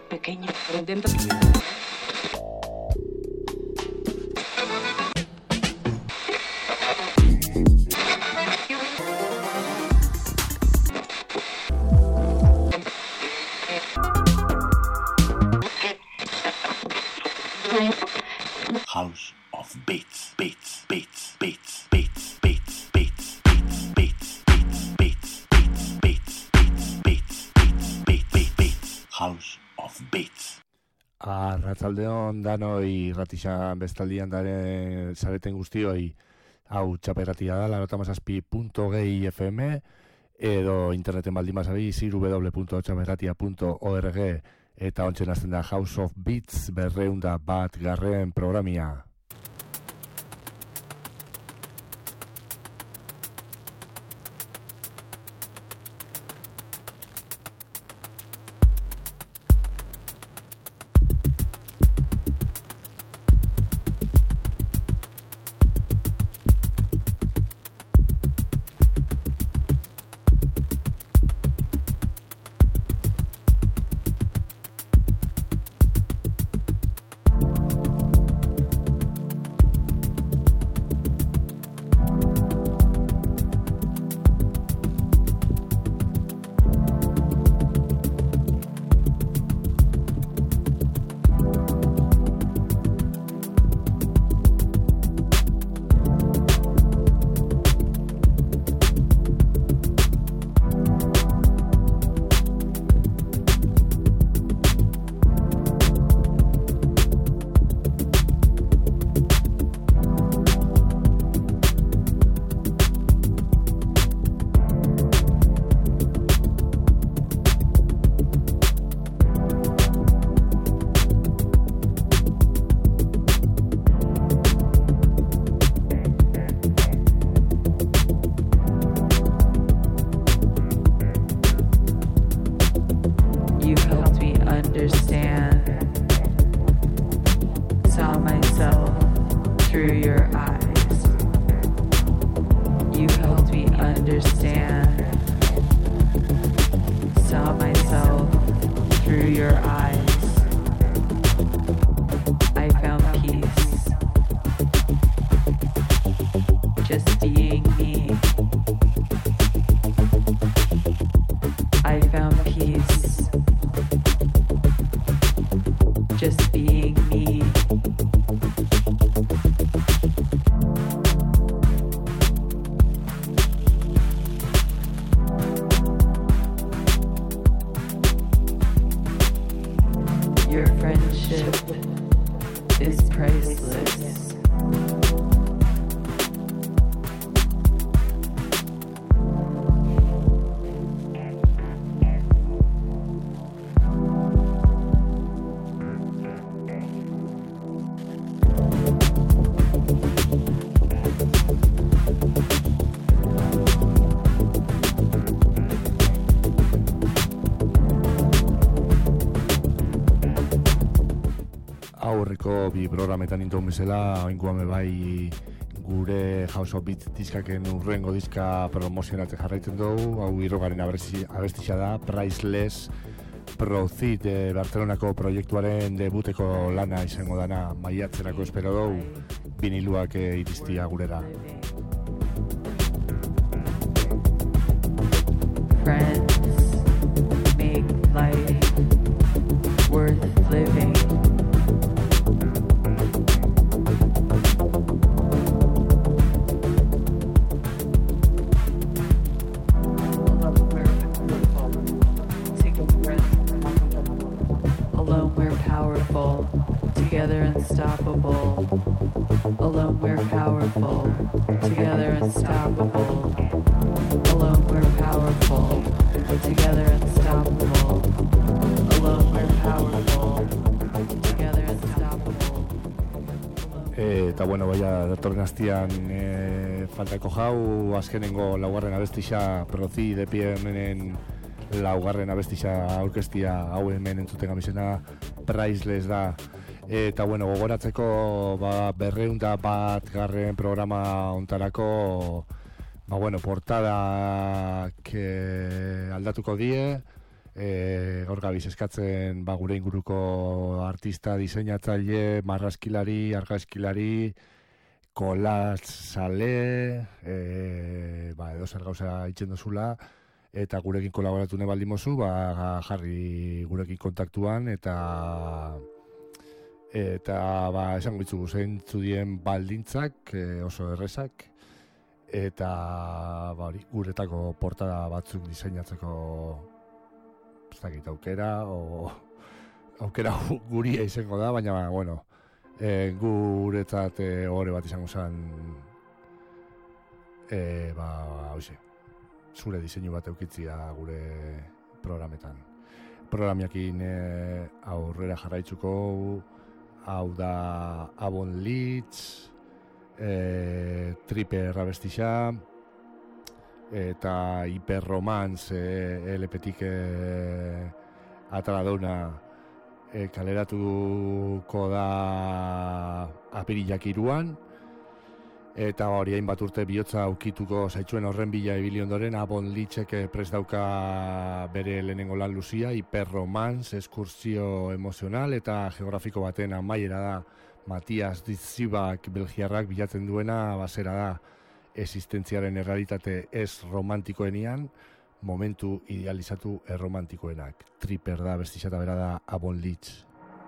pequeño dentro. House of Beats, beats, beats, beats, beats, beats, beats, beats, beats, beats, beats, beats, beats, beats, beats, beats, beats, beats, House of Beats. Arratsaldeon danoi ratixan bestaldian dare zareten guztioi, hau txaperatia da, 97.6 FM, edo interneten baldin bazabi, www.txaperatia.org, eta ontsen azten da House of Beats 201. programia. Bi programetan induen bezala, oinguame bai gure House of Beats diskaken urrengo diska promozionatzen jarraitzen dugu, hau irrogaren abestia da, Priceless Proceed Barcelonako proiektuaren debuteko lana izango dana, maiatzerako espero dugu, biniluak iristia gurera. Friends make life worth living. Together unstoppable. Alone we're powerful. Together unstoppable. Alone we're powerful. Together unstoppable. Alone we're powerful. Together unstoppable. Eta bueno, baina datorren astian faltako jau, azkenengo laugarren abestia prozi de pie honen laugarren abestia aurkeztia hau hemen entzuten gabizena Priceless da. Eta bueno, gogoratzeko 201. Programa ontarako portada aldatuko die, Gaur gabiz eskatzen gure inguruko artista, diseinatzaile, marrazkilari, argazkilari, kolatzale, edo zer gauza itxen dozula, eta gurekin kolaboratu nahi baldin mozu, jarri gurekin kontaktuan, eta esango ditzugu zeintzu dien baldintzak, oso errezak, eta guretako portada batzuk diseinatzeko ez dakit aukera guria izango da, baina bueno, guretzat ohore bat izango zen zure diseinu bat eukitzia gure programetan. Programiakin aurrera jarraitzuko, hau da Avon Leeds, Tripper abestixa, eta Hiperromance LP-tik ataladona kaleratuko da apirilak 3, eta hori hainbat urte bihotza aukituko zaitxuen horren bila ibili ondoren Avon Leedsek prest dauka bere lehenengo lan luzia, Hiperromance, eskursio emozional eta geografiko baten amaiera da. Matias Dizibak belgiarrak bilatzen duena bazera da existentziaren errealitate ez romantikoenean, momentu idealizatu erromantikoenak. Tripper da bestixata bera da Avon Leeds.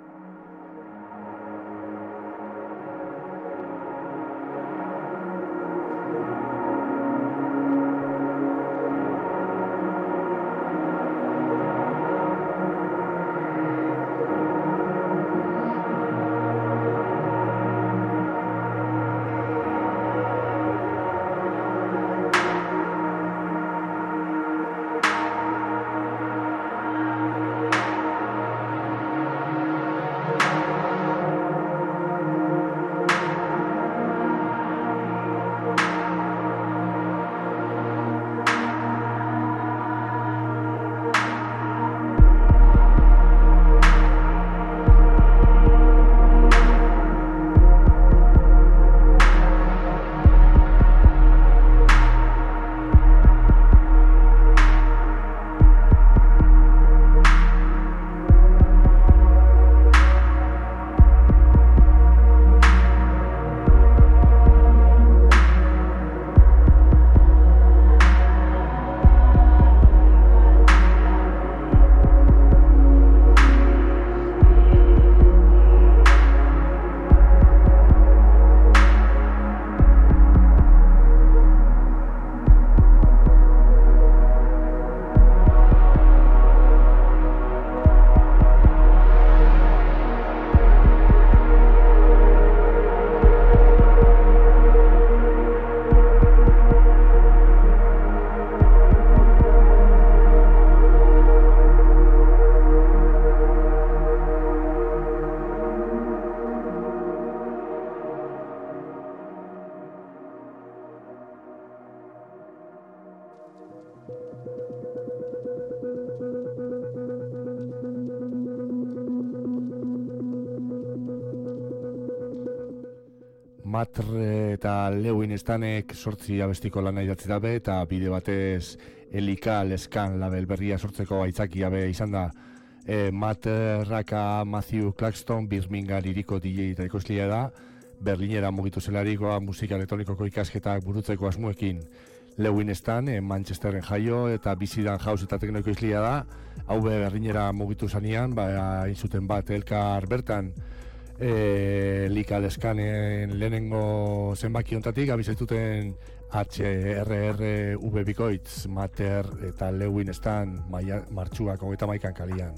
Matre eta Lewin Stanek 8 abestiko lana idatzi dabe eta bide batez Elika Leskan label berria sortzeko aitzakia be izan da. Matraka Matthew Claxton Birmingham hiriko DJ eta ekoizlea da. Berlinera mugitu zelarikoa musika elektronikoko ikasketak burutzeko asmoekin. Lewin Stan Manchesterren jaio eta bizidan house eta tekno ekoizlea da. Hau Berlinera mugitu zanean, hain zuten bat elkar bertan. Lika Leskanen lehenengo zenbaki hontatik abizaituten HRRV bikoitz, Mater eta Lewin Stan martxuak 31 kalian.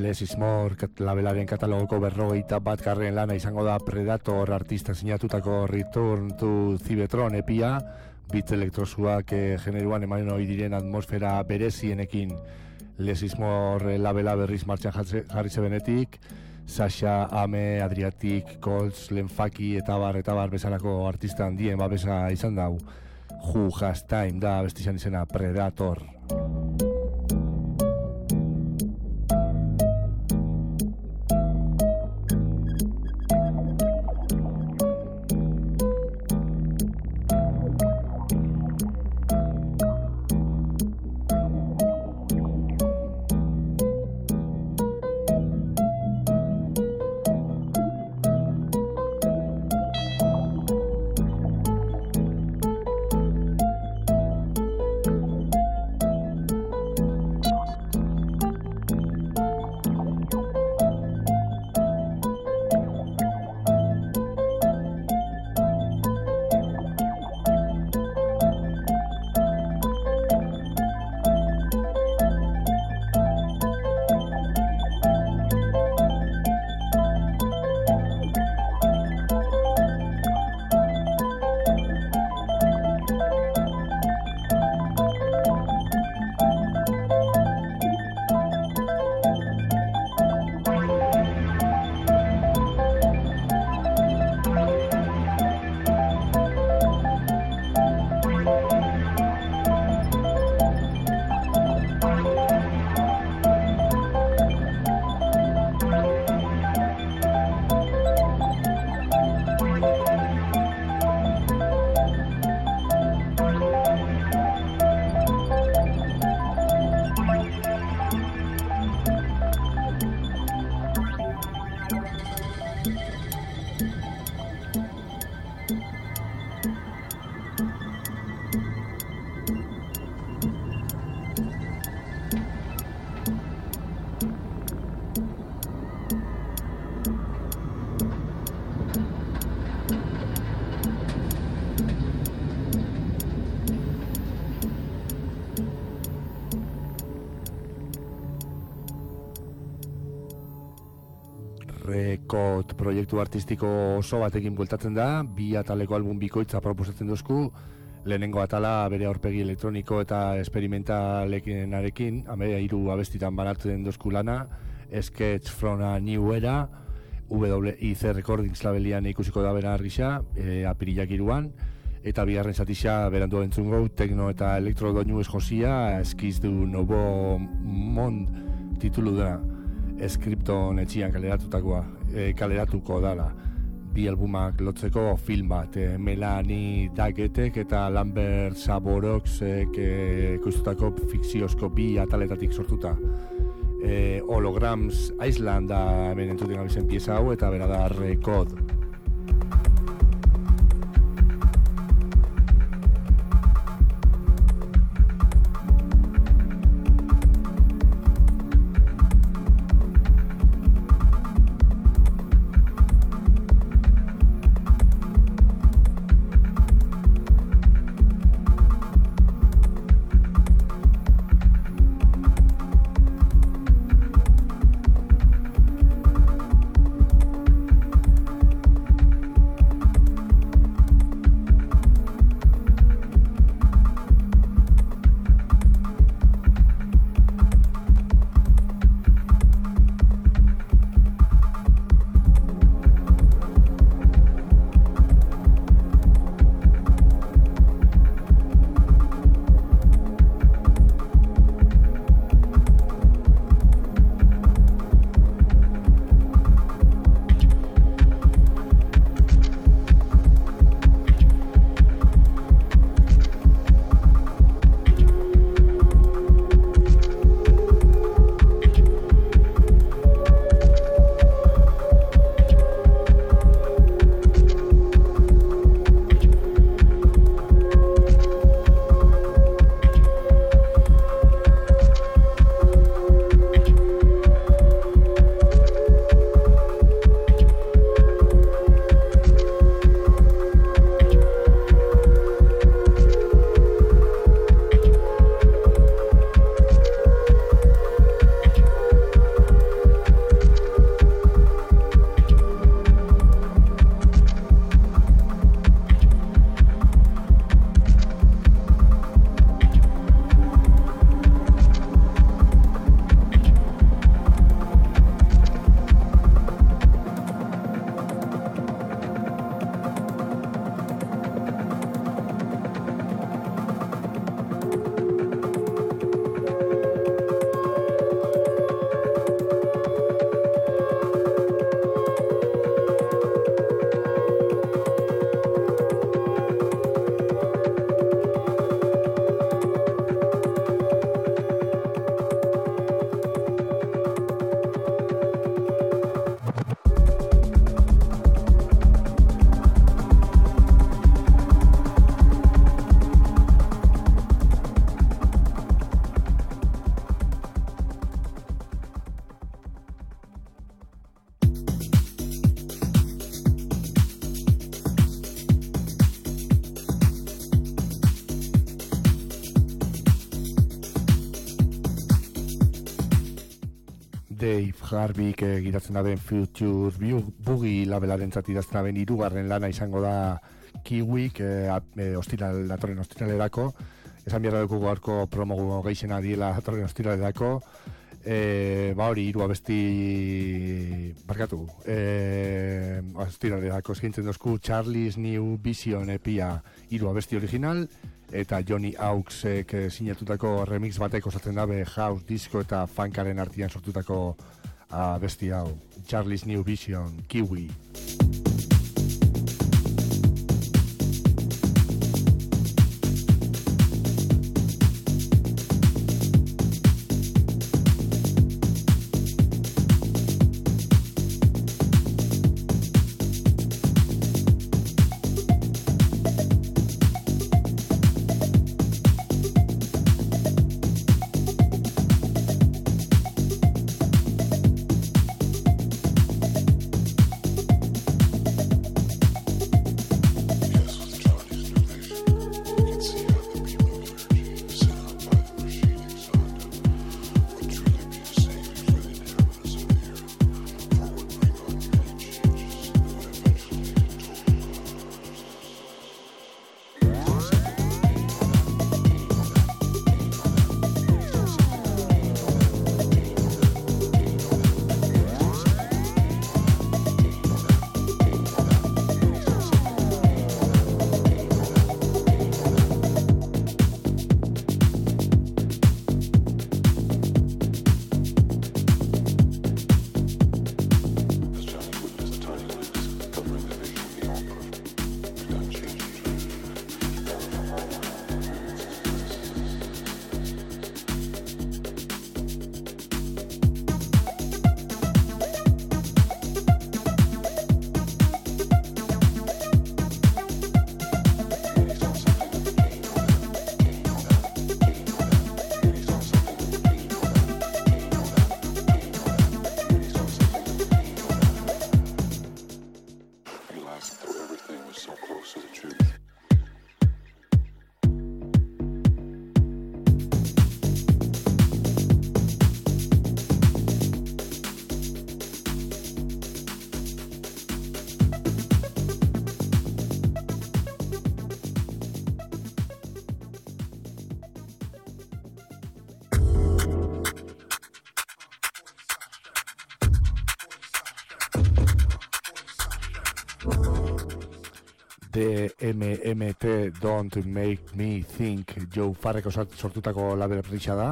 Less is More labelaren katalogoko 41. lana izango da Predator artista sinatutako Return to Cybertron epia, beat elektrosuak generuan eman ohi diren atmosfera berezienekin. Less is More labela berriz martxan jarri zebenetik, Sasha, Ame, Adriatic, Colts, Lenfaki eta bar bezalako artista handien babesa izan dau. Who Has Time da bestizan izena Predator. Record proiektu artistiko oso batekin bueltatzen da, 2 ataleko album bikoitza proposatzen duzku, lehenengo atala bere aurpegi elektroniko eta esperimentalenarekin, 3 abestitan banatzen duzku lana, Sketch from a New Era, WIC Recordings labelian ikusiko da bera argisa, apirilak 3, eta bigarren zatisa berandu entzungo, tekno eta elektro doinu josia, Eskiz du Novo Mond titulu da. Skripton etxian kaleratuko dala. 2 albumak lotzeko film bat, Melanie Dagetek eta Lambert Saboroxek ekoiztutako fikziozko 2 ataletatik sortuta. Holograms Island da hemen entzuten gabizen pieza hau eta bera da Record. Dave Harvick gidatzen daben Future Boogie labelaren idazten daben 3. lana izango da Kiwik datorren ostiralerako. Esan behar dugu gaurko promo geixena diela datorren ostiralerako. Hori 3 abesti barkatu. Ostiralerako eskaintzen dozku Charlie's New Vision epia 3 abesti original. Eta Johnny Auxek sinatutako remix batek osatzen dabe house, disco eta funkaren artean sortutako abesti hau. Charlie's New Vision, Kiwi. DMMT Don't Make Me Think Joe Farreko sortutako label berritxa da.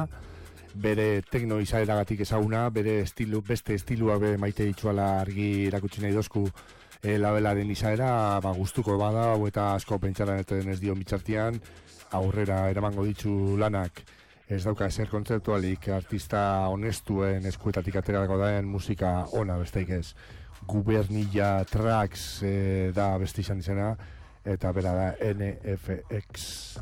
Bere tekno izaeragatik ezaguna, bere beste estiluak maite ditzuala argi erakutsi nahi dozku labelaren izaera, gustuko bada, hau eta asko pentsaran ez dio mitxartian, aurrera eramango ditu lanak. Ez dauka ezer kontzeptualik, artista honestuen eskuetatik aterako daen musika ona besteik ez. Gubernilla Tracks da beste izan izena, eta bera da NFX.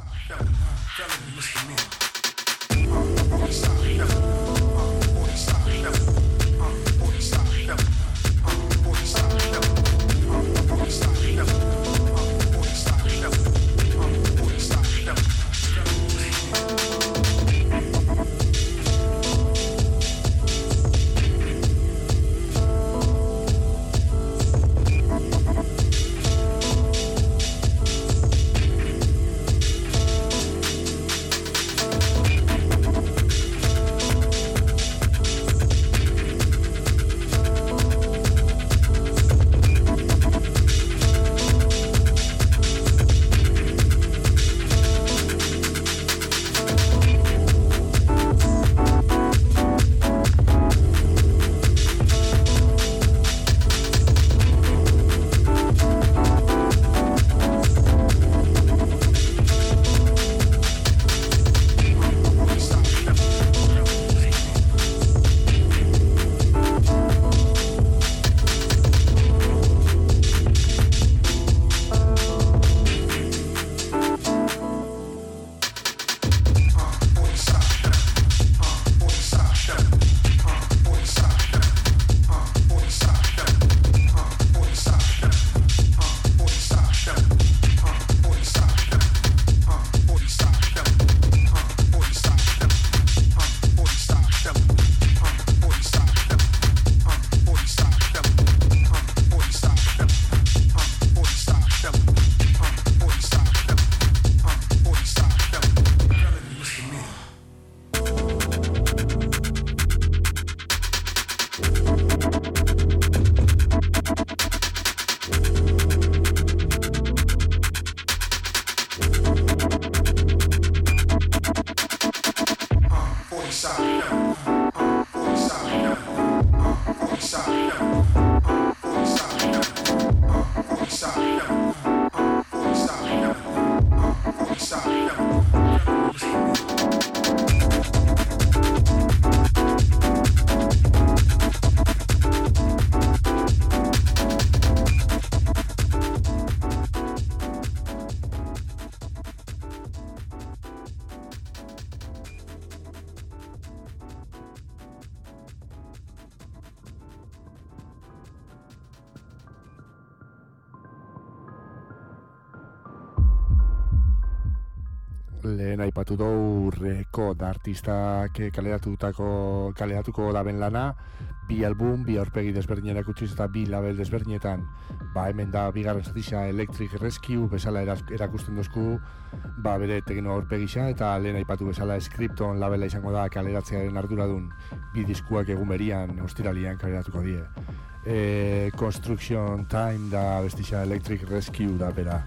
Lehen aipatu dugu Rekod artistak kaleratuko daben lana, bi album, bi aurpegi desberdinen erakutsiz eta bi label desberdinetan. Hemen da bigarren zatisa Electric Rescue bezala erakusten dozku, bere tekno aurpegisa, eta lehen aipatu bezala Scripton labela izango da kaleratzearen arduradun. Bi diskuak egun berian, ostiralian kaleratuko die. Construction Time da bestisa Electric Rescue da bera.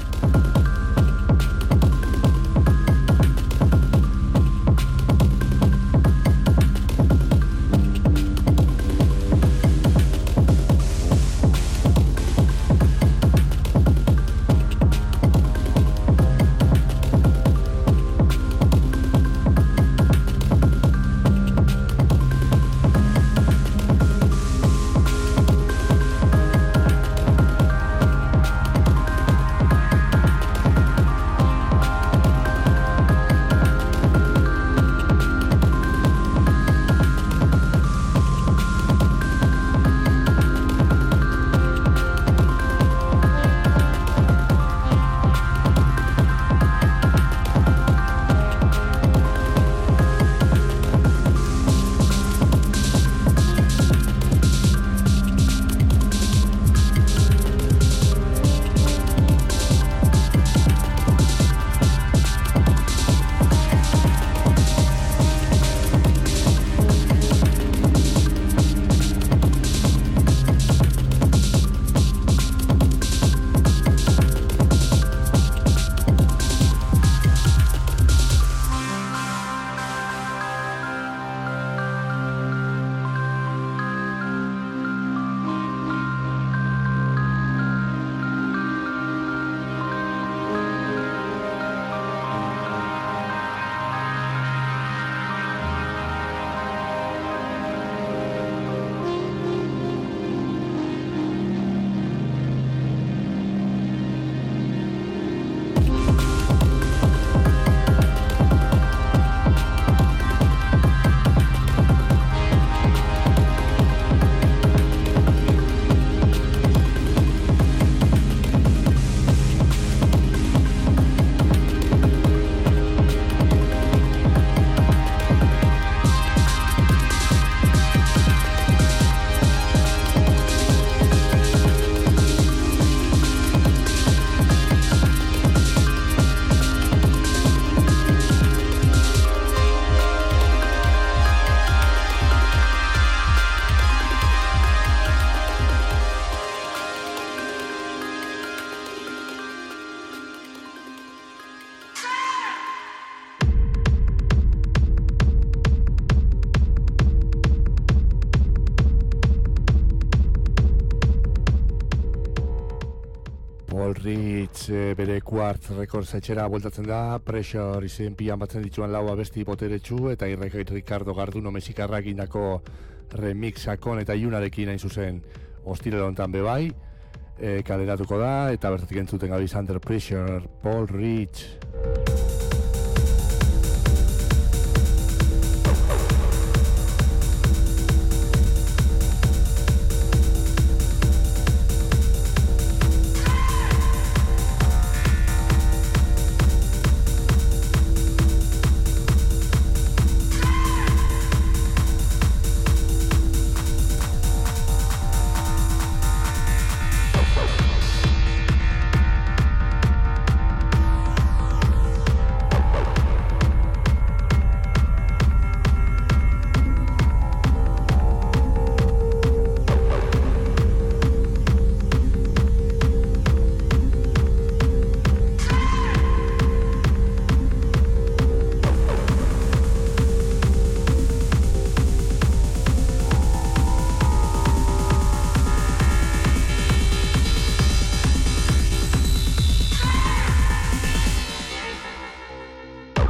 Paul Rich bere Quartz Records etxera bueltatzen da, Pressure izen pian batzen dituan lau abesti boteretsu eta Ricardo Garduno mexikarrak indako remix sakon eta iunarekin hain zuzen ostirale honetan bebai, kaleratuko da eta bertatik entzuten gabiz Under Pressure, Paul Rich.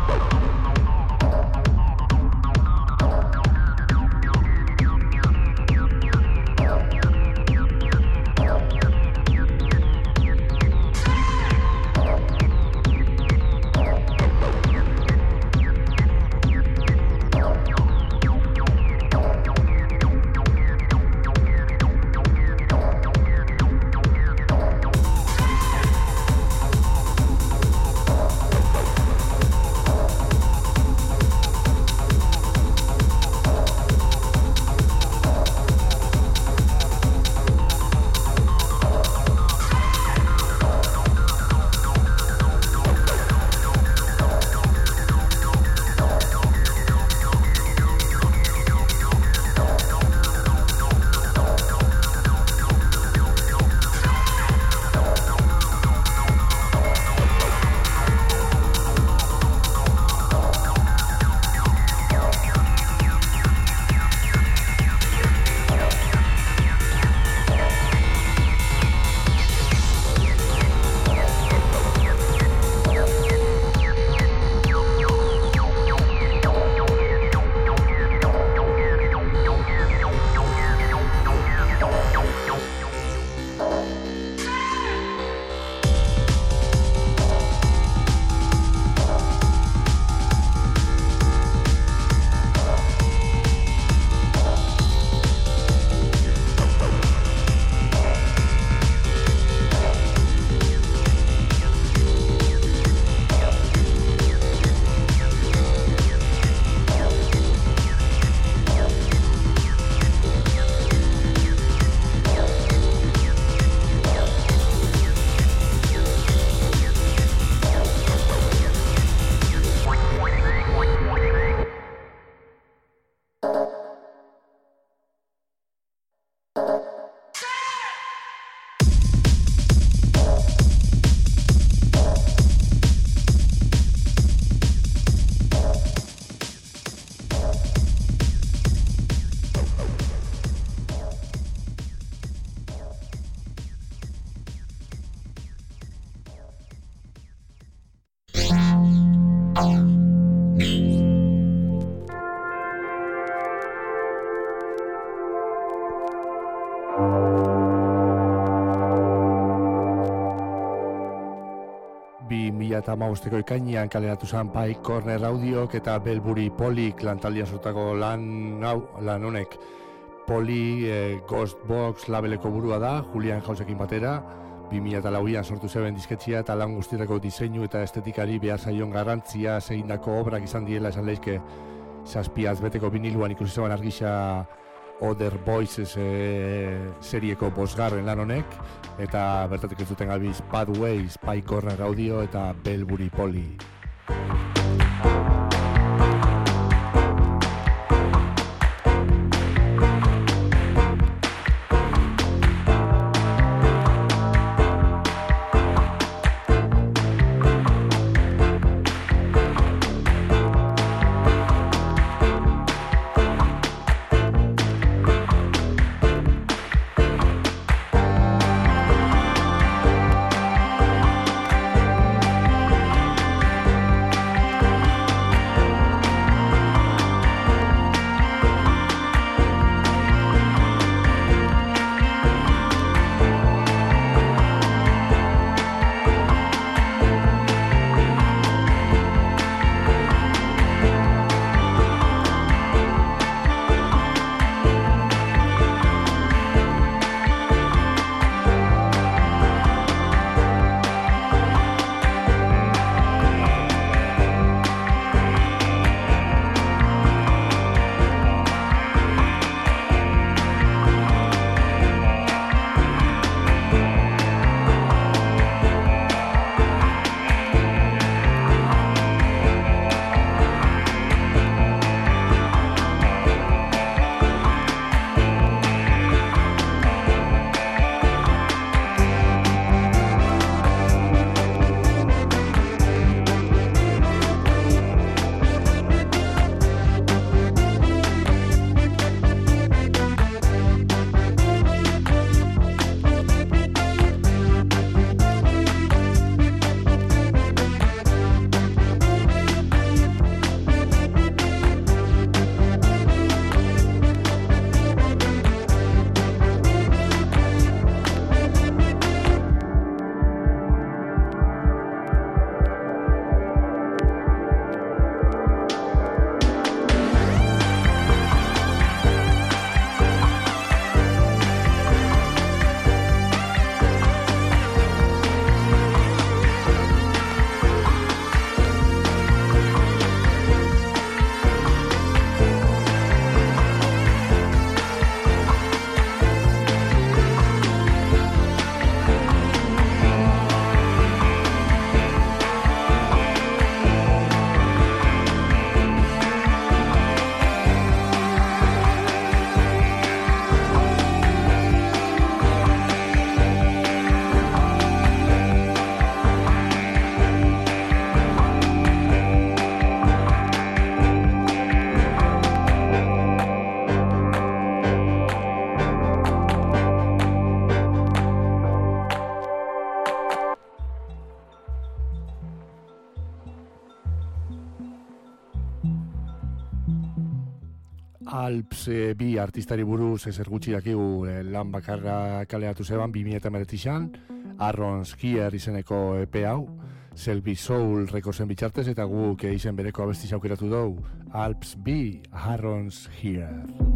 2015ko ekainean kaleratu zen Pike Corner Audiok eta Belbury Polik lantaldia sortako lan honek. Poli Ghost Box labeleko burua da, Julian Hausekin batera, 2004an sortu zeben disketxia eta lan guztirako diseinu eta estetikari behar zaion garrantzia zeindako obrak izan diela esan lehizke zazpiaz beteko viniluan ikusi zeban argisa Other Voices serieko bosgarren lan honek, eta bertatik ez duten albiz Bad Ways, Pike Corner Audio eta Belbury Poly. Alps bi artistari buruz ezer gutxi dakigu lan bakarra kaleratu zeban 2019an, Arron's Here izeneko EP hau, Selby Soul Recordsen bitartez eta guk izen bereko abestiz aukeratu dugu, Alps bi, Arron's Here.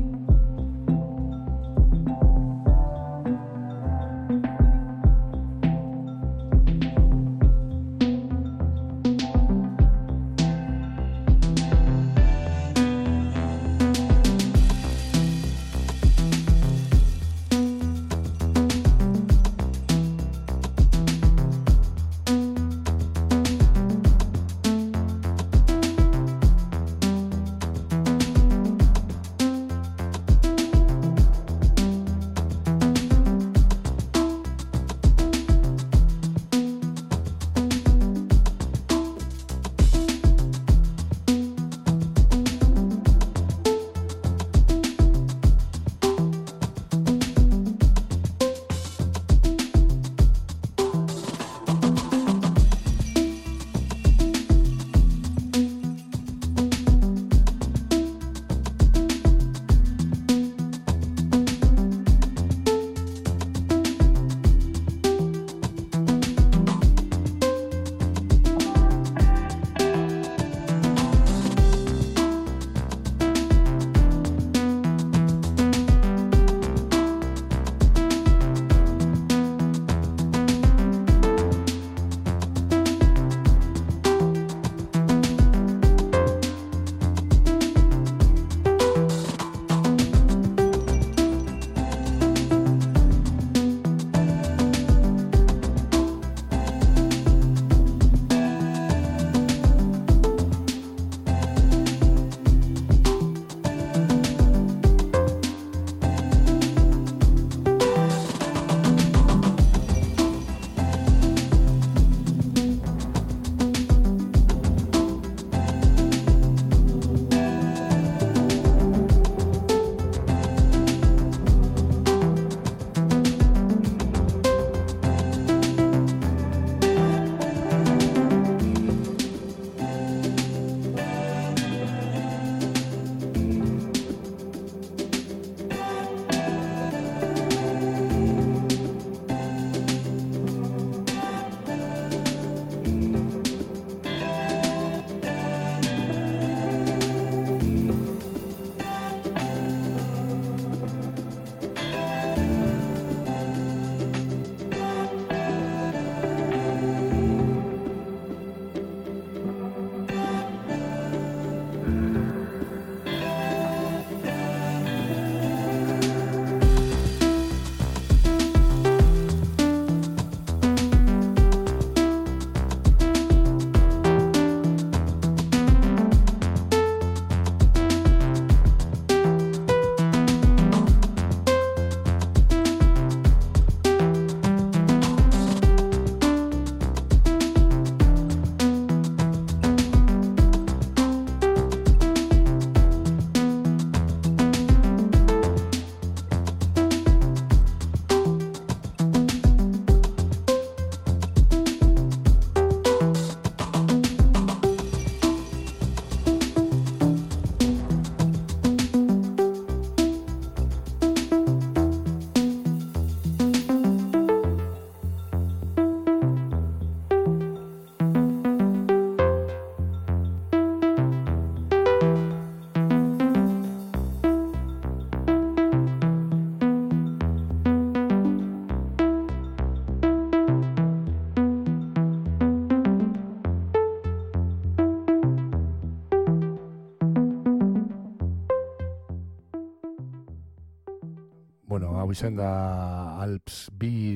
hau izan da Alps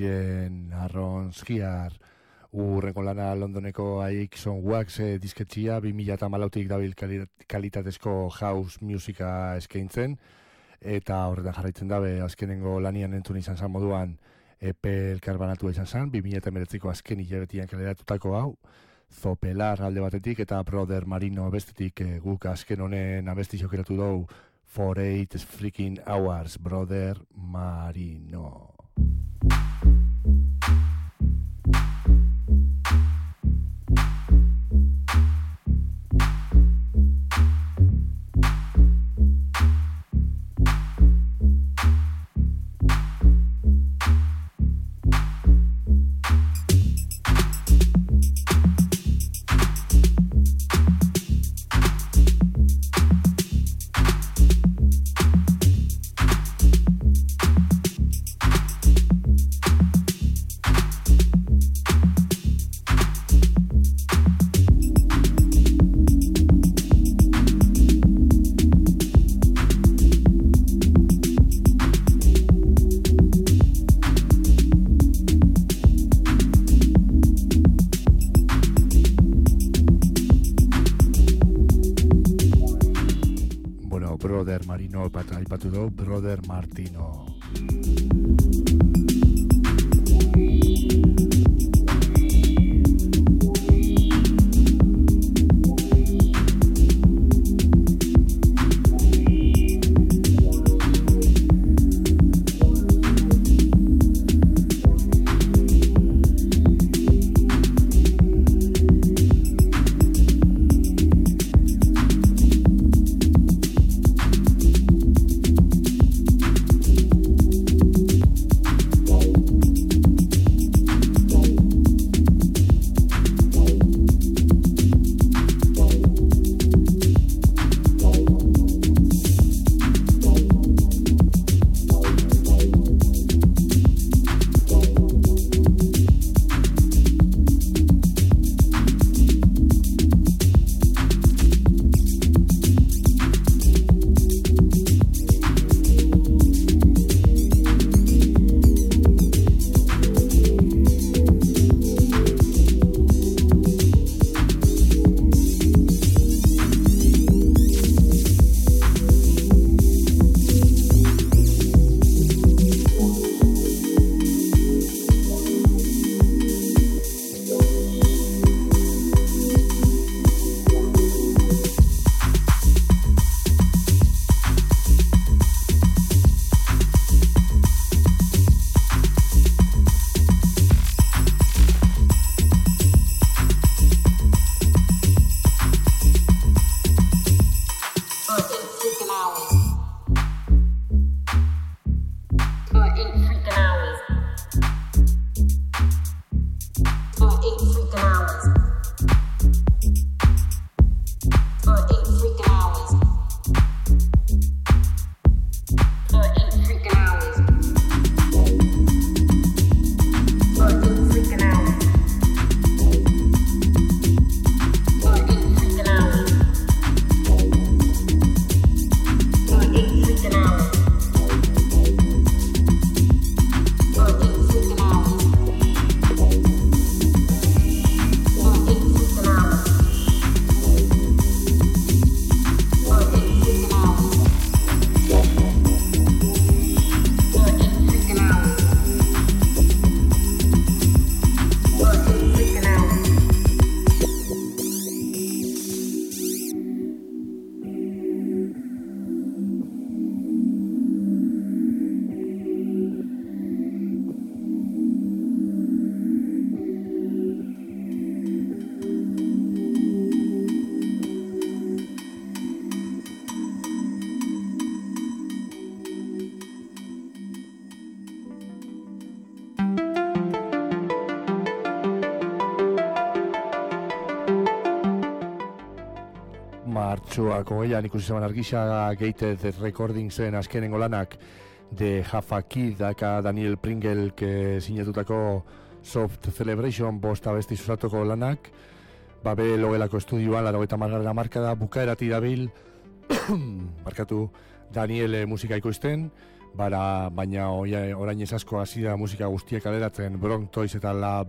biren Arron's Here urrengo lana Londoneko Aixon Wax disketxia 2014tik dabil kalitatezko house musika eskaintzen eta horretan jarraitzen dabe azkenengo lanian entzun izan zan moduan EP elkarbanatu izan zan 2019ko azken hilabetian kaleratutako hau Zopelar alde batetik eta Brother Marino bestetik guk azken honen abesti jokeratu dugu For 8 freaking hours, Brother Marino. Brother Marino aipatu dugu, Brother Martino. Martxoak hogeian ikusi zeban argisa Gated Recordingsen azkenengo lanak de Jafaki daka Daniel Pringle sinatutako Soft Celebration bost abesti susatuko lanak babe logelako estudioan 80 markada bukaerati dabil markatu Daniel musika ikoizten baina orain ez asko hasi da musika guztiak kaleratzen Bronx Toys eta La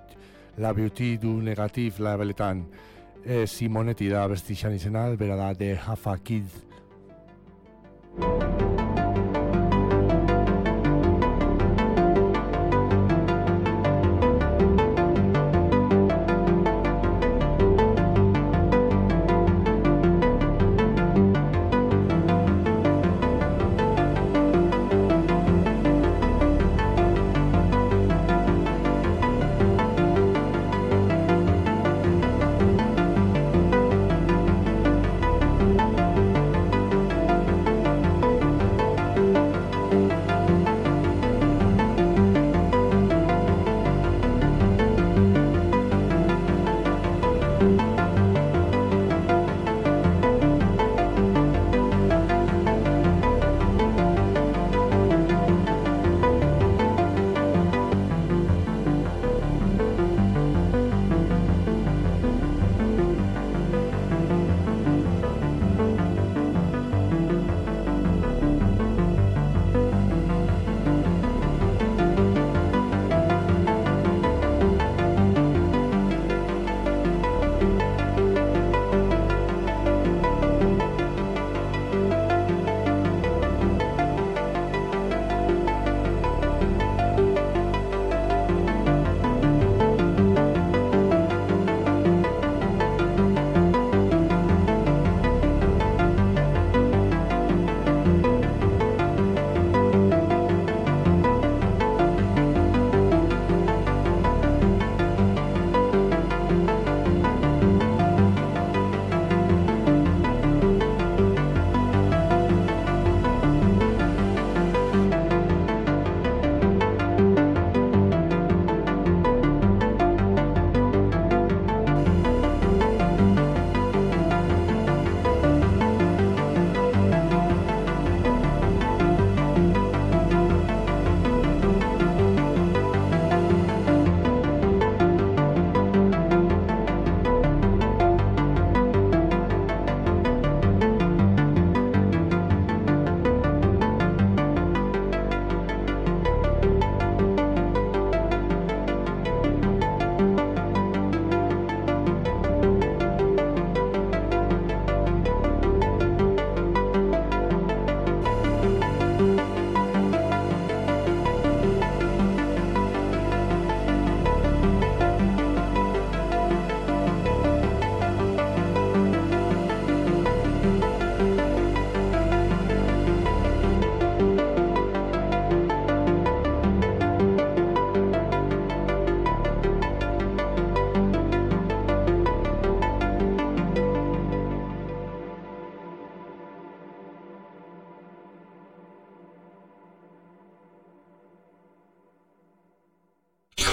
Beauty du Negative labeletan. Simonetti da besti izan izena, bera da The Jaffa Kid.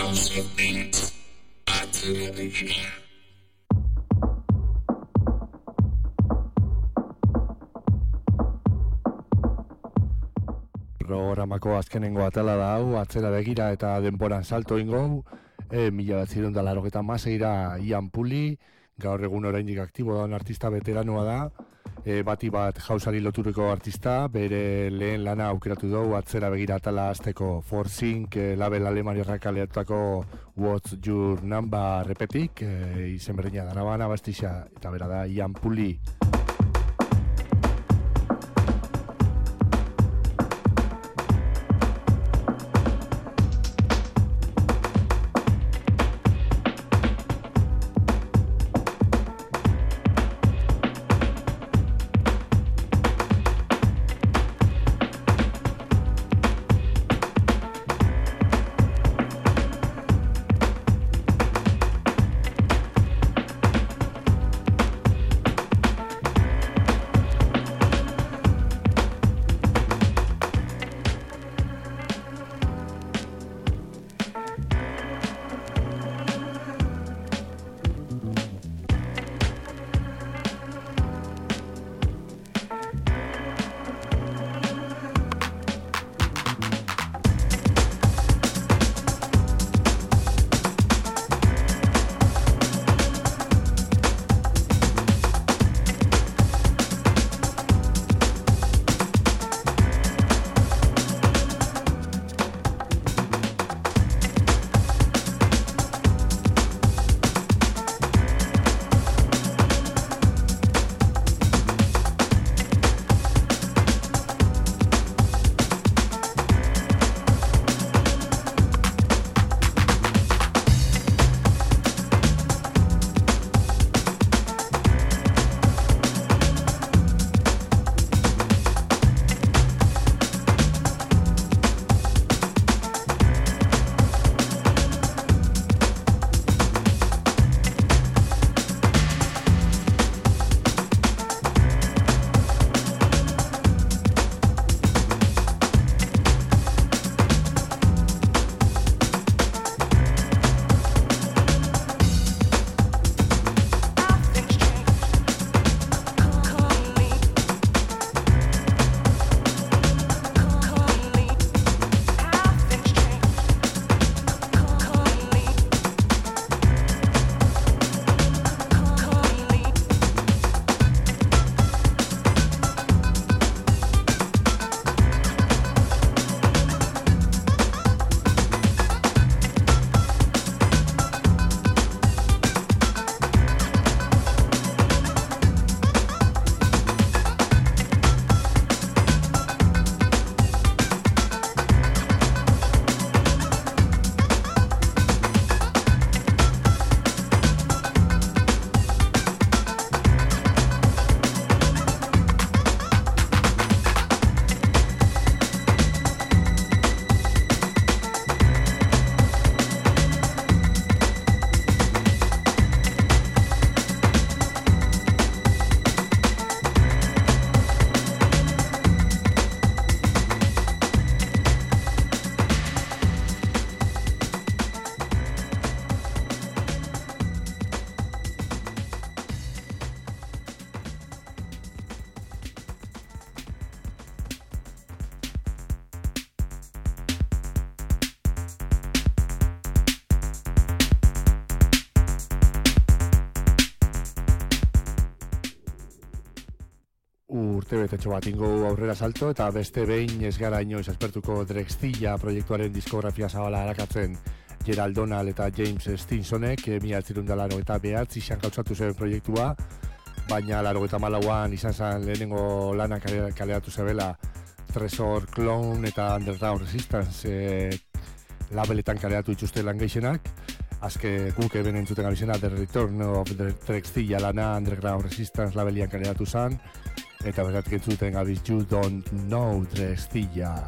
House of Beats, atzera begira. Programako azkenengo atala da hau, atzera begira eta denboran salto ingo, 1986ra Ian Puli, gaur egun oraindik aktibo daun artista veteranoa da, bati bat hausari loturiko artista, bere lehen lana aukeratu dugu atzera begira atala azteko Forcing label alemaniarrak kaleatutako What's Your Number repetik, izen berdina daraban abastisa, eta bera da Ian Puli. Urtebetetxo bat ingo aurrera salto eta beste behin ez gara inoiz aspertuko Drextilla proiektuaren diskografia zabala harakatzen Gerald Donald eta James Stinsonek 1989 izan gautzatu zen proiektua, baina 1994an izan zen lehenengo lanak kaleratu zebela Tresor Clone eta Underground Resistance labeletan kaleratu dituzte lan gehienak. Azke guk eben entzuten abizena The Return of the Drextilla lana Underground Resistance labelian kaleratu zen, eta beratik entzuten gabiz You Don't Know Drextilla.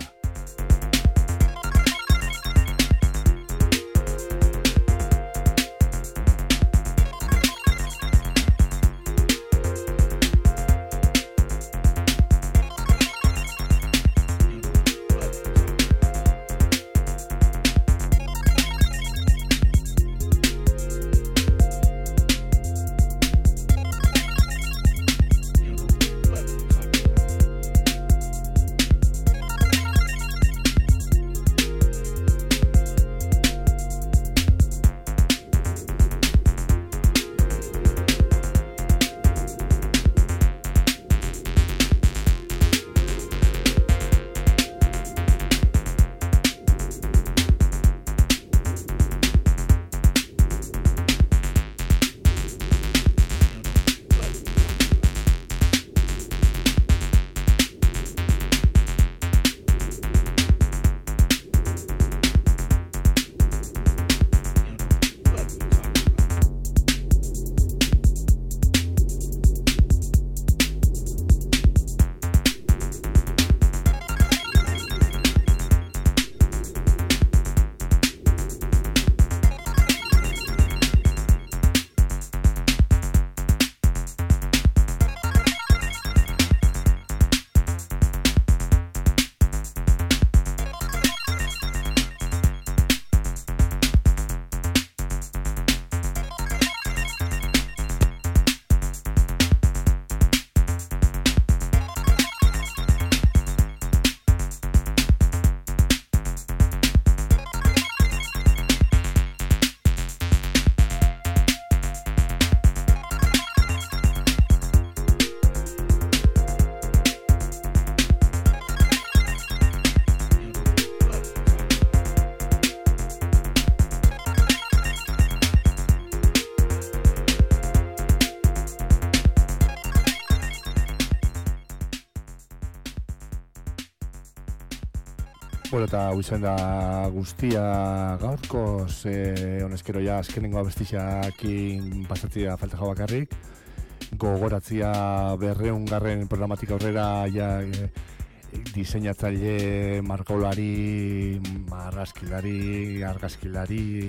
Bueno, eta hau izan da guztia gaurkoz, honezkero ja azkenengo abestiakin pasatzea falta jau bakarrik. Gogoratzia 200. programatik aurrera ja diseinatzaile, margolari, marrazkilari, argazkilari,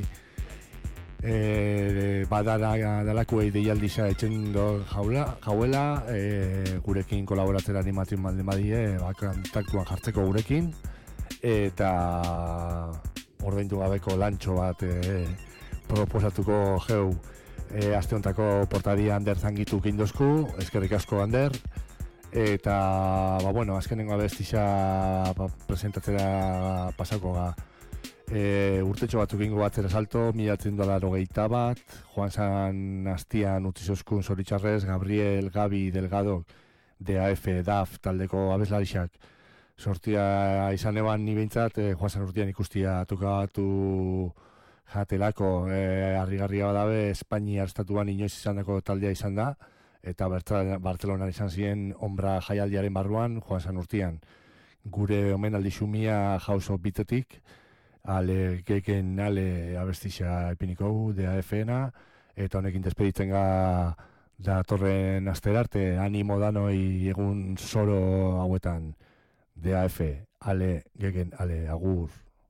badalakuei deialdisa etxen jauela, gurekin kolaboratzera animatzen malden badie, kontaktuan jartzeko gurekin, eta ordaindu gabeko lantxo bat proposatuko geu aste hontako portaria Ander Zangitu kindozku, eskerrik asko Ander, eta azkenengo abestisa presentatzera pasako ga. Urtetxo batzuk ingo batzera salto, 1981, Joan San Astian utzizoskun zoritxarrez, Gabriel Gabi Delgado DAF taldeko abeslarixak sortia izan eban ni behintzat, Joan San Urtian ikustia tokatu jatelako, harrigarria badabe, Espainiar estatuan inoiz izandako taldea izan da, eta Bartzelonan izan ziren Ombra jaialdiaren barruan, Joan San Urtian. Gure omenaldi xumia House of Beatsetik, ale geken ale abestixa epiniko DAF-ena, eta honekin despeditzen ga datorren asterarte, animo danoi egun zoro hauetan DAF, ale geken ale agur.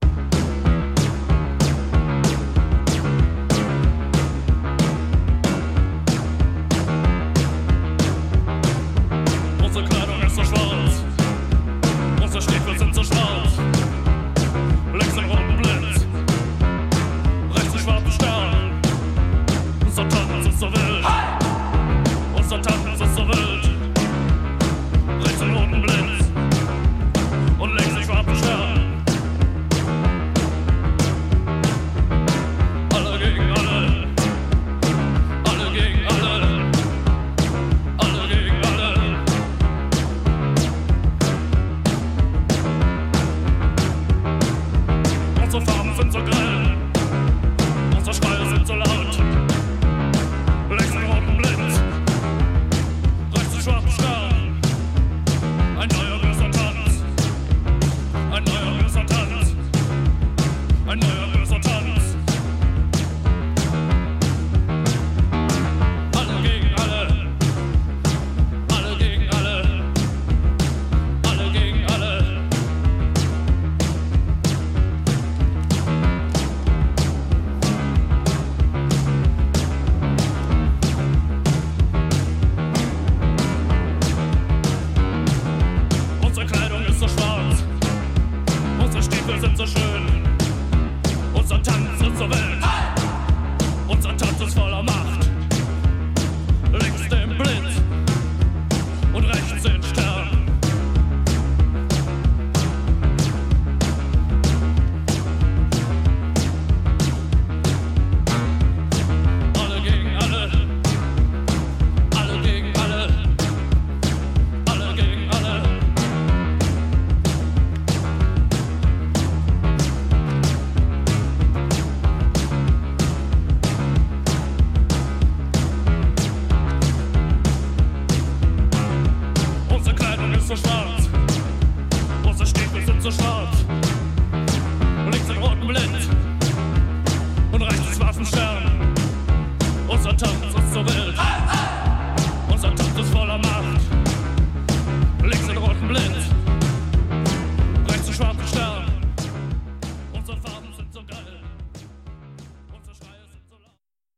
Unsere Kleidung ist so schwarz, unsere Stiefel sind so schwarz, links den roten Blitz, rechts den schwarzen Stern, unser Tanz ist so wild, unser Tanz ist so wild, rechts den roten Blitz und links den schwarzen Stern. Alle gegen alle, alle gegen alle, alle gegen alle. Unsere Farben sind so grell, unsere Schreie sind so laut. Links den roten Blitz, rechts den schwarzen Stern. Ein neuer böser Tanz, ein neuer böser Tanz, ein neuer böser Tanz. Alle gegen alle, alle gegen alle, alle gegen alle. Unsere Kleidung ist so schwarz, unsere Stiefel sind so schön, unser Tanz ist so wild, unser Tanz ist voller Macht. Links den Blitz und rechts den Stern. Alle gegen alle, alle gegen alle, alle gegen alle. Unsere Kleidung ist so schwarz, unsere Stiefel sind so schwarz, links den roten Blitz und rechts den schwarzen Stern. Unser Tanz ist so wild,